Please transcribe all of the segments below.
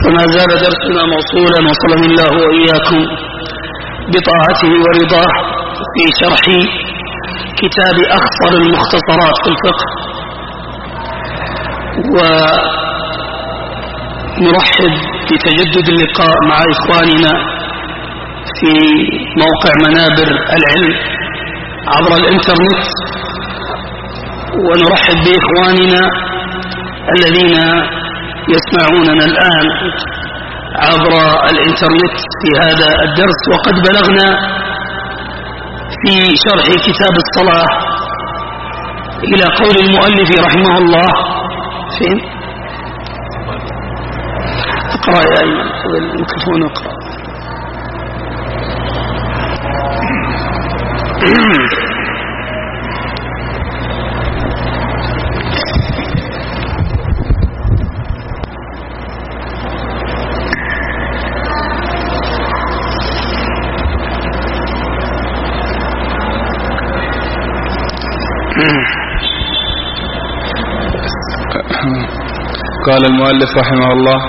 وما زال درسنا موصولا وصلنا الله وإياكم بطاعته ورضاه في شرح كتاب أخطر المختصرات في الفقه. ونرحب بتجدد اللقاء مع إخواننا في موقع منابر العلم عبر الإنترنت، ونرحب بإخواننا الذين يسمعوننا الآن عبر الإنترنت في هذا الدرس. وقد بلغنا في شرح كتاب الصلاة إلى قول المؤلف رحمه الله. فين؟ اقرأ يا أيمن، خذ الميكروفون واقرأ. قال المؤلف رحمه الله: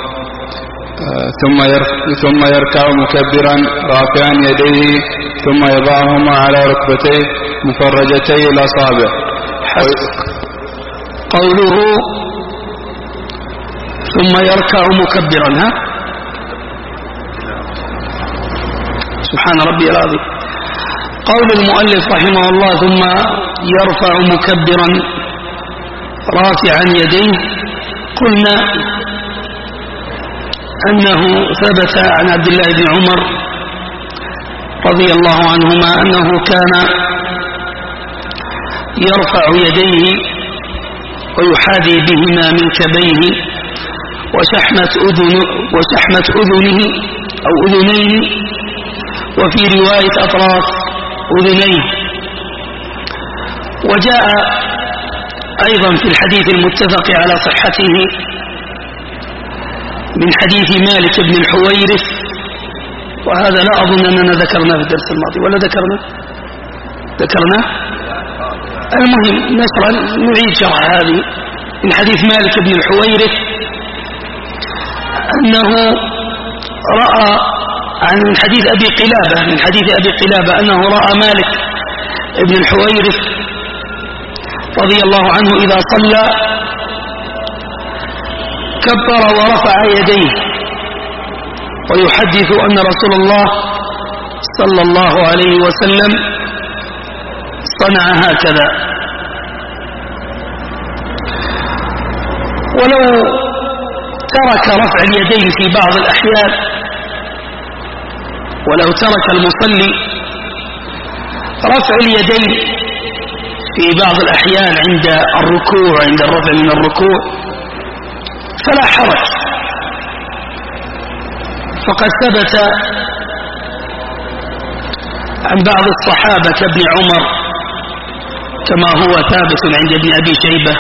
ثم يركع مكبرا رافعا يديه ثم يضعهما على ركبتيه مفرجتي الأصابع. قوله ثم يركع مكبرا، سبحان ربي العظيم. قول المؤلف رحمه الله ثم يرفع مكبرا رافعا يديه، قلنا أنه ثبت عن عبد الله بن عمر رضي الله عنهما أنه كان يرفع يديه ويحاذي بهما منكبيه وشحمة أذنه أو أذنيه، وفي رواية أطراف أذنيه. وجاء أيضا في الحديث المتفق على صحته من حديث مالك بن الحويرث، وهذا لا أظن أننا ذكرناه في الدرس الماضي، ولا ذكرنا. المهم نعيد شرح هذه. من حديث مالك بن الحويرث أنه رأى من حديث أبي قلابة أنه رأى مالك بن الحويرث رضي الله عنه إذا صلى كبر ورفع يديه ويحدث أن رسول الله صلى الله عليه وسلم صنع هكذا. ولو ترك رفع اليدين في بعض الأحيان، ولو ترك المصلي رفع اليدين في بعض الأحيان عند الركوع، عند الرفع من الركوع، فلا حرج، فقد ثبت عن بعض الصحابة كابن عمر كما هو ثابت عند ابن أبي شيبة،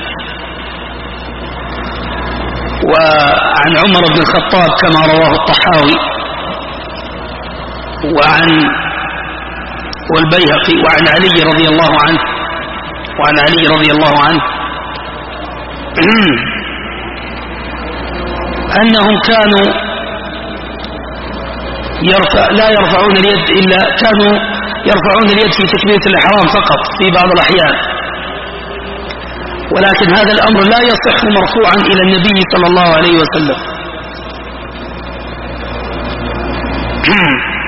وعن عمر بن الخطاب كما رواه الطحاوي، والبيهقي، وعن علي رضي الله عنه أنهم كانوا لا يرفعون اليد إلا كانوا يرفعون اليد في تكبيرة الإحرام فقط في بعض الأحيان، ولكن هذا الأمر لا يصح مرفوعا إلى النبي صلى الله عليه وسلم.